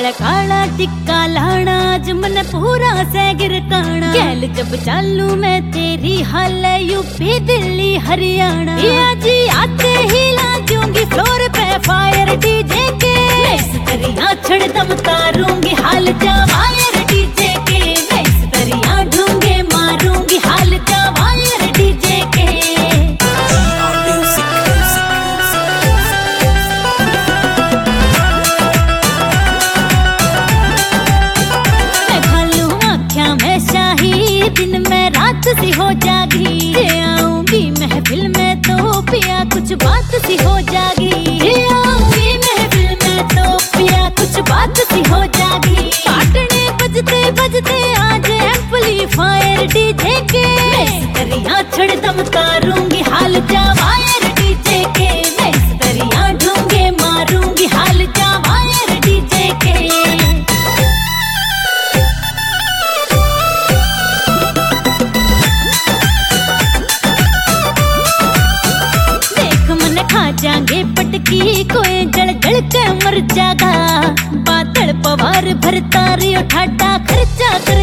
काला काला टिक्का लाना ज मन पूरा सैगिर काना। गैल जब चालू मैं तेरी हाल यूपी दिल्ली हरियाणा। जी आते ही लाजूंगी फ्लोर पे फायर डीजे के। इस दरिया छड़ दम तारूंगी हाल जा वायर डीजे के। मैं इस दरिया ढूंढे मारूंगी हाल जा वायर डीजे के। दिन में रात सी हो जागी। आऊंगी महफिल में तो पिया कुछ बात सी हो जागी। आऊंगी महफिल में तो पिया कुछ बात सी हो जागी। पाटने बजते बजते आज एम्पलीफायर डीजे के। इस दरिया छड़ दम तारूंगी हाल जा वायर डीजे के। मैं इस दरिया ढूंढे मारूंगी हाल जा वायर डीजे के। खा जाएंगे पटकी कोई जल जल के मर जागा। बादल पवार भरता रियो ठाडा खर्चा कर